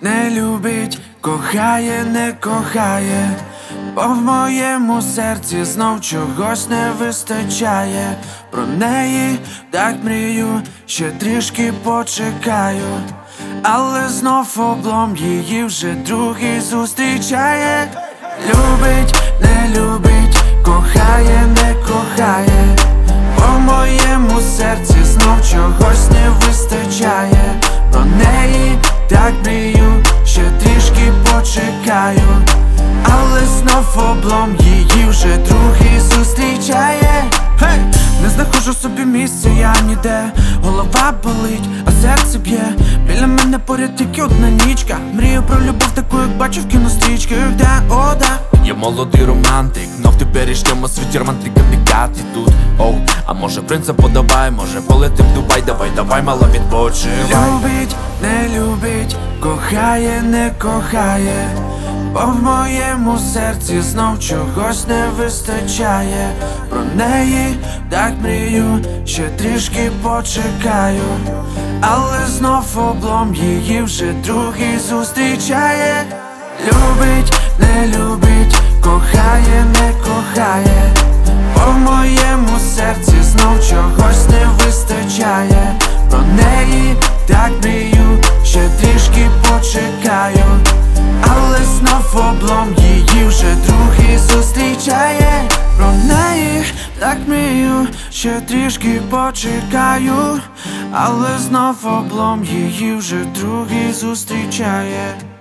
не любить, кохає, не кохає, бо в моєму серці знов чогось не вистачає. Про неї так мрію, ще трішки почекаю, але знов облом її вже другий зустрічає. Любить, не любить, кохає, не кохає, бо в моєму серці знов чогось не вистачає. Про неї так мрію, ще трішки почекаю, але знов облом її вже другий зустрічає. Хей! Не знаходжу собі місця, я ніде, голова болить, а серце б'є. Біля мене поряд тільки одна нічка. Мрію про любов таку, як бачу в кінострічках, де, о, да. Я молодий романтик, но в теперішньому світі романтика не кати тут. Оу, а може принца подавай, може полетим в Дубай, давай, мала відпочивай. Любить, не любить, кохає, не кохає, бо в моєму серці знов чогось не вистачає. Про неї так мрію, ще трішки почекаю, але знов облом її вже другий зустрічає. Любить, не любить, кохає, не кохає, бо в моєму серці знов чогось не вистачає. Про неї так мрію, ще трішки почекаю, але знов облом її вже другий зустрічає. Про неї так мрію, ще трішки почекаю, але знов облом її вже другий зустрічає.